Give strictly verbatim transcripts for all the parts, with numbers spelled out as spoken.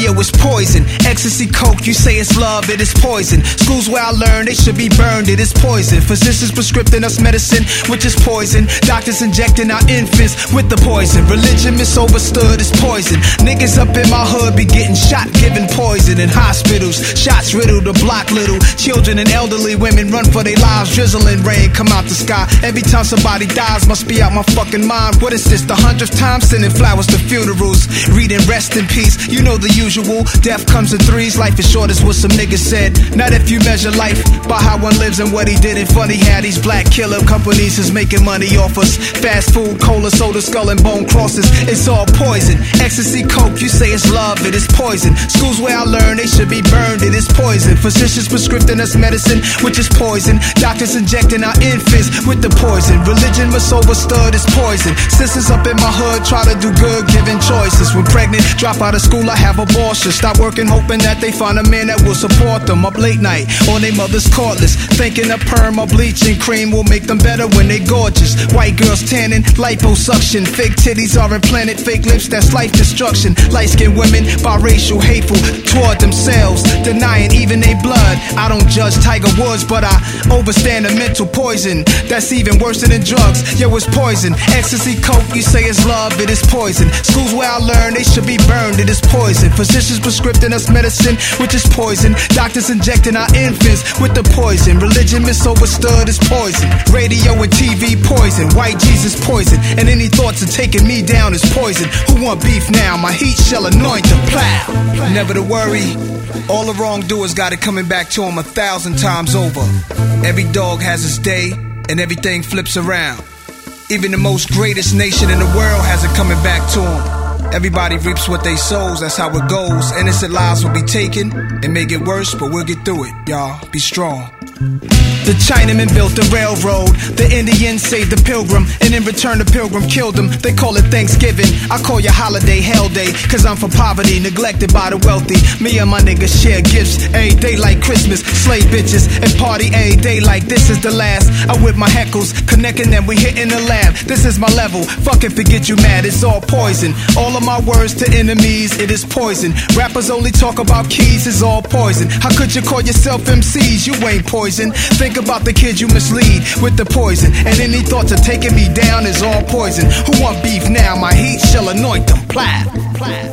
yo, it's poison. Ecstasy, coke, you say it's love, it is poison. Schools where I learned, they should be burned, it is poison. Physicians prescribing us medicine, which is poison. Doctors injecting our infants with the poison. Religion misunderstood is poison. Niggas up in my hood be getting shot, giving poison in hospitals. Shots riddle the block little. Children and elderly women run for their lives. Drizzling rain come out the sky. Every time somebody dies, must be out my fucking mind. What is this, the hundredth time sending flowers to funerals? Reading rest in peace, you know the usual. Death comes in threes, life is short is what some niggas said. Not if you measure life by how one lives and what he did. And funny how these black killer companies is making money off us. Fast food, cola, soda, skull and bone crosses. It's all poison. Ecstasy, coke, you say it's love, it is poison. Schools where I learned, they should be burned, it is poison. Physicians prescribing us medicine, which is poison. Doctors injecting our infants with the poison. Religion misunderstood is poison. Sisters up in my hood try to do good, giving choices. When pregnant, drop out of school, I have abortion. Stop working, hoping that they find a man that will support them. Up late night, on their mother's cordless, thinking a perm or bleaching cream will make them better when they gorgeous. White girls tanning, liposuction. Fake titties are implanted, fake lips, that's life destruction. Light-skinned women, biracial, hateful toward themselves, denying even their blood. I don't judge Tiger Woods, but I overstand the mental poison. That's even worse than drugs. Yo, it's poison. Ecstasy, coke, you say it's love, it is poison. Schools where I learned, they should be burned, it is poison. Physicians prescribing us medicine, which is poison. Doctors injecting our infants with the poison. Religion misunderstood is poison. Radio and T V poison. White Jesus poison. And any thoughts of taking me down is poison. Who want beef now? My heat shall anoint the plow. Never to worry, all the wrongdoers got it coming back to them a thousand times over. Every dog has its day, and everything flips around. Even the most greatest nation in the world has it coming back to them. Everybody reaps what they sows, that's how it goes. Innocent lives will be taken and may get worse, but we'll get through it, y'all. Be strong. The Chinaman built the railroad, the Indians saved the pilgrim, and in return the pilgrim killed him. They call it Thanksgiving, I call your holiday Hell Day, cause I'm for poverty, neglected by the wealthy. Me and my niggas share gifts, every day like Christmas, slave bitches, and party every day like this is the last. I whip my heckles, connecting them, we hitting the lab. This is my level, fucking forget you mad, it's all poison. All of my words to enemies, it is poison. Rappers only talk about keys, it's all poison. How could you call yourself M Cs, you ain't poison. Think about the kids you mislead with the poison. And any thoughts of taking me down is all poison. Who want beef now? My heat shall anoint them. Plat, plat.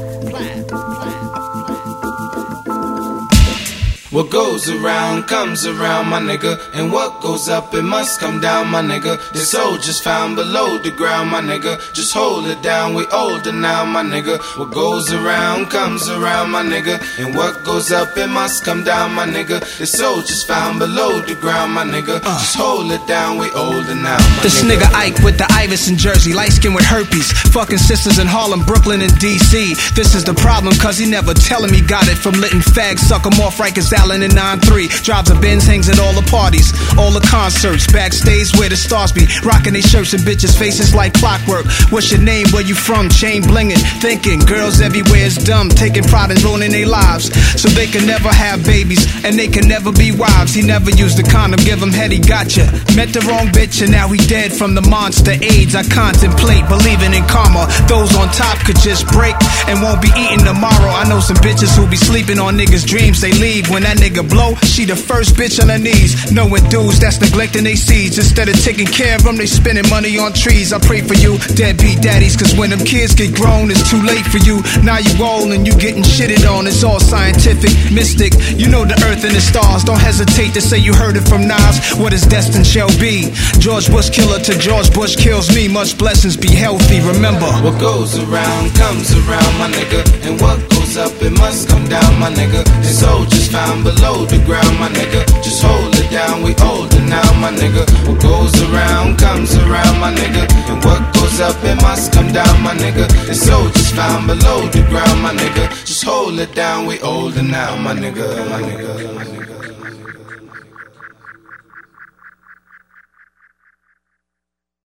What goes around comes around, my nigga. And what goes up, it must come down, my nigga. The soul just found below the ground, my nigga. Just hold it down, we older now, my nigga. What goes around comes around, my nigga. And what goes up, it must come down, my nigga. The soul just found below the ground, my nigga. uh. Just hold it down, we older now, my this nigga. This nigga Ike with the Iverson jersey, light skin with herpes, fucking sisters in Harlem, Brooklyn, and D C. This is the problem, cause he never telling me got it from letting fags suck him off Rikers Island in nine three. Drives a Benz, hangs at all the parties, all the concerts, backstage where the stars be, rocking their shirts and bitches' faces like clockwork. What's your name, where you from, chain blinging, thinking girls everywhere is dumb, taking pride in ruining their lives, so they can never have babies, and they can never be wives. He never used a condom, give him head, he gotcha. Met the wrong bitch and now he dead from the monster AIDS. I contemplate, believing in karma, those on top could just break and won't be eating tomorrow. I know some bitches who be sleeping on niggas' dreams, they leave when that nigga blow, she the first bitch on her knees. Knowing dudes that's neglecting they seeds, instead of taking care of them, they spending money on trees. I pray for you, deadbeat daddies, cause when them kids get grown, it's too late for you. Now you old and you getting shitted on, it's all scientific, mystic. You know the earth and the stars, don't hesitate to say you heard it from Nas. What is destined shall be. George Bush killer to George Bush kills me. Much blessings, be healthy, remember. What goes around comes around, my nigga. And what goes up, it must come down, my nigga. And so just found below the ground, my nigga. Just hold it down, we older now, my nigga. What goes around comes around, my nigga. And what goes up, it must come down, my nigga. And so just found below the ground, my nigga. Just hold it down, we older now, my nigga, my nigga, my nigga.